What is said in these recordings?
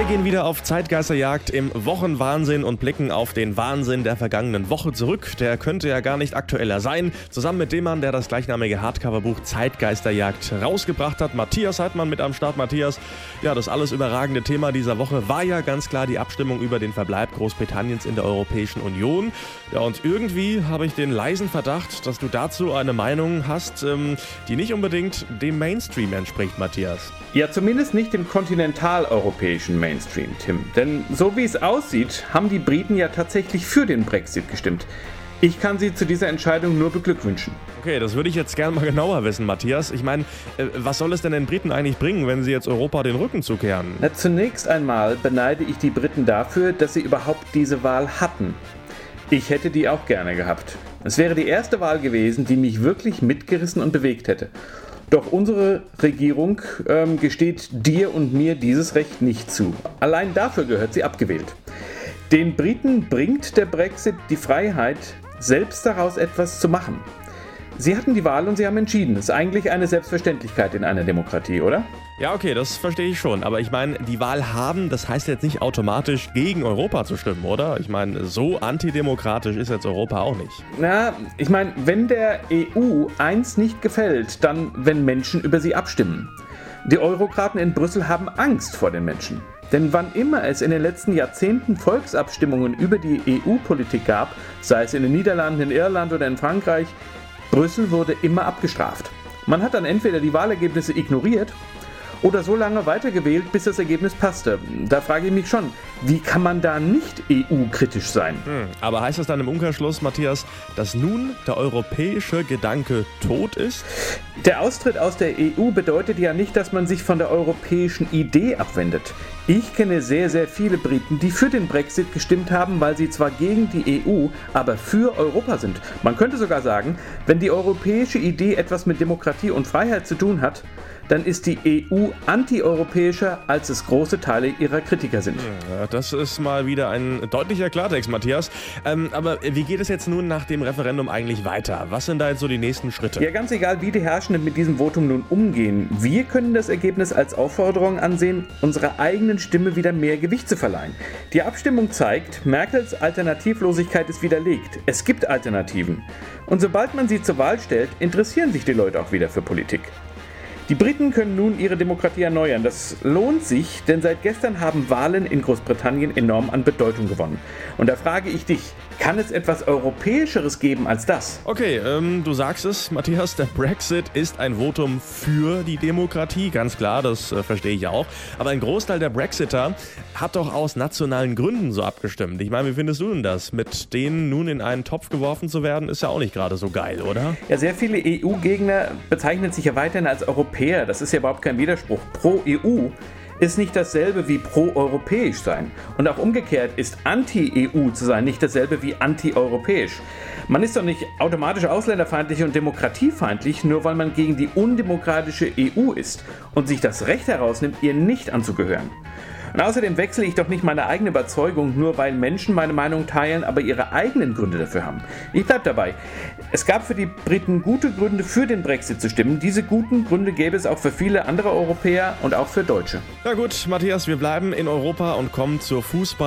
gehen wieder auf Zeitgeisterjagd im Wochenwahnsinn und blicken auf den Wahnsinn der vergangenen Woche zurück. Der könnte ja gar nicht aktueller sein. Zusammen mit dem Mann, der das gleichnamige Hardcover-Buch Zeitgeisterjagd rausgebracht hat, Matthias Heidmann mit am Start. Matthias, ja, das alles überragende Thema dieser Woche war ja ganz klar die Abstimmung über den Verbleib Großbritanniens in der Europäischen Union. Ja, und irgendwie habe ich den leisen Verdacht, dass du dazu eine Meinung hast, die nicht unbedingt dem Mainstream entspricht, Matthias. Ja, zumindest nicht dem kontinentaleuropäischen Mainstream, Tim. Denn so wie es aussieht, haben die Briten ja tatsächlich für den Brexit gestimmt. Ich kann sie zu dieser Entscheidung nur beglückwünschen. Okay, das würde ich jetzt gerne mal genauer wissen, Matthias. Ich meine, was soll es denn den Briten eigentlich bringen, wenn sie jetzt Europa den Rücken zukehren? Na, zunächst einmal beneide ich die Briten dafür, dass sie überhaupt diese Wahl hatten. Ich hätte die auch gerne gehabt. Es wäre die erste Wahl gewesen, die mich wirklich mitgerissen und bewegt hätte. Doch unsere Regierung gesteht dir und mir dieses Recht nicht zu. Allein dafür gehört sie abgewählt. Den Briten bringt der Brexit die Freiheit, selbst daraus etwas zu machen. Sie hatten die Wahl und sie haben entschieden. Das ist eigentlich eine Selbstverständlichkeit in einer Demokratie, oder? Ja, okay, das verstehe ich schon. Aber ich meine, die Wahl haben, das heißt jetzt nicht automatisch gegen Europa zu stimmen, oder? Ich meine, so antidemokratisch ist jetzt Europa auch nicht. Na, ich meine, wenn der EU eins nicht gefällt, dann wenn Menschen über sie abstimmen. Die Eurokraten in Brüssel haben Angst vor den Menschen. Denn wann immer es in den letzten Jahrzehnten Volksabstimmungen über die EU-Politik gab, sei es in den Niederlanden, in Irland oder in Frankreich, Brüssel wurde immer abgestraft. Man hat dann entweder die Wahlergebnisse ignoriert oder so lange weitergewählt, bis das Ergebnis passte. Da frage ich mich schon, wie kann man da nicht EU-kritisch sein? Aber heißt das dann im Umkehrschluss, Matthias, dass nun der europäische Gedanke tot ist? Der Austritt aus der EU bedeutet ja nicht, dass man sich von der europäischen Idee abwendet. Ich kenne sehr, sehr viele Briten, die für den Brexit gestimmt haben, weil sie zwar gegen die EU, aber für Europa sind. Man könnte sogar sagen, wenn die europäische Idee etwas mit Demokratie und Freiheit zu tun hat, dann ist die EU antieuropäischer, als es große Teile ihrer Kritiker sind. Ja, das ist mal wieder ein deutlicher Klartext, Matthias. Aber wie geht es jetzt nun nach dem Referendum eigentlich weiter? Was sind da jetzt so die nächsten Schritte? Ja, ganz egal, wie die Herrschenden mit diesem Votum nun umgehen. Wir können das Ergebnis als Aufforderung ansehen, unserer eigenen Stimme wieder mehr Gewicht zu verleihen. Die Abstimmung zeigt, Merkels Alternativlosigkeit ist widerlegt. Es gibt Alternativen. Und sobald man sie zur Wahl stellt, interessieren sich die Leute auch wieder für Politik. Die Briten können nun ihre Demokratie erneuern. Das lohnt sich, denn seit gestern haben Wahlen in Großbritannien enorm an Bedeutung gewonnen. Und da frage ich dich, kann es etwas Europäischeres geben als das? Okay, du sagst es, Matthias, der Brexit ist ein Votum für die Demokratie, ganz klar, das verstehe ich auch. Aber ein Großteil der Brexiter hat doch aus nationalen Gründen so abgestimmt. Ich meine, wie findest du denn das? Mit denen nun in einen Topf geworfen zu werden, ist ja auch nicht gerade so geil, oder? Ja, sehr viele EU-Gegner bezeichnen sich ja weiterhin als Europäer. Das ist ja überhaupt kein Widerspruch. Pro-EU ist nicht dasselbe wie pro-europäisch sein. Und auch umgekehrt ist anti-EU zu sein nicht dasselbe wie anti-europäisch. Man ist doch nicht automatisch ausländerfeindlich und demokratiefeindlich, nur weil man gegen die undemokratische EU ist und sich das Recht herausnimmt, ihr nicht anzugehören. Und außerdem wechsle ich doch nicht meine eigene Überzeugung, nur weil Menschen meine Meinung teilen, aber ihre eigenen Gründe dafür haben. Ich bleibe dabei. Es gab für die Briten gute Gründe, für den Brexit zu stimmen. Diese guten Gründe gäbe es auch für viele andere Europäer und auch für Deutsche. Na gut, Matthias, wir bleiben in Europa und kommen zur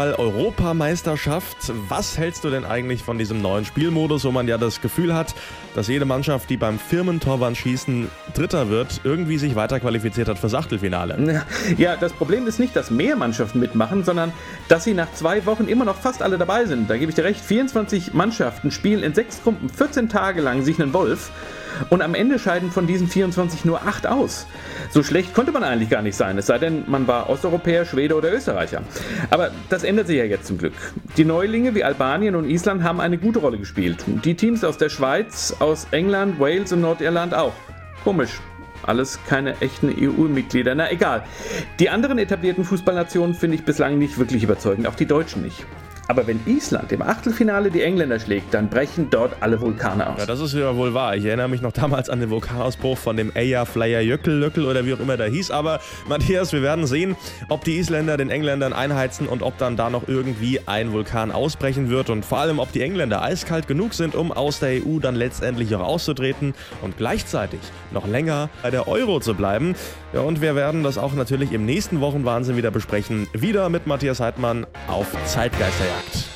Fußball-Europameisterschaft. Was hältst du denn eigentlich von diesem neuen Spielmodus, wo man ja das Gefühl hat, dass jede Mannschaft, die beim Firmentorwandschießen Dritter wird, irgendwie sich weiterqualifiziert hat fürs Achtelfinale? Ja, das Problem ist nicht, dass mehr Mannschaften mitmachen, sondern dass sie nach 2 Wochen immer noch fast alle dabei sind. Da gebe ich dir recht, 24 Mannschaften spielen in 6 Gruppen 14 Tage lang sich einen Wolf und am Ende scheiden von diesen 24 nur 8 aus. So schlecht konnte man eigentlich gar nicht sein, es sei denn, man war Osteuropäer, Schwede oder Österreicher. Aber das ändert sich ja jetzt zum Glück. Die Neulinge wie Albanien und Island haben eine gute Rolle gespielt. Die Teams aus der Schweiz, aus England, Wales und Nordirland auch. Komisch. Alles keine echten EU-Mitglieder. Na egal. Die anderen etablierten Fußballnationen finde ich bislang nicht wirklich überzeugend, auch die Deutschen nicht. Aber wenn Island im Achtelfinale die Engländer schlägt, dann brechen dort alle Vulkane aus. Ja, das ist ja wohl wahr. Ich erinnere mich noch damals an den Vulkanausbruch von dem Eyjafjallajökull oder wie auch immer der hieß. Aber Matthias, wir werden sehen, ob die Isländer den Engländern einheizen und ob dann da noch irgendwie ein Vulkan ausbrechen wird. Und vor allem, ob die Engländer eiskalt genug sind, um aus der EU dann letztendlich auch auszutreten und gleichzeitig noch länger bei der Euro zu bleiben. Ja, und wir werden das auch natürlich im nächsten Wochenwahnsinn wieder besprechen. Wieder mit Matthias Heidmann auf Zeitgeisterjagd.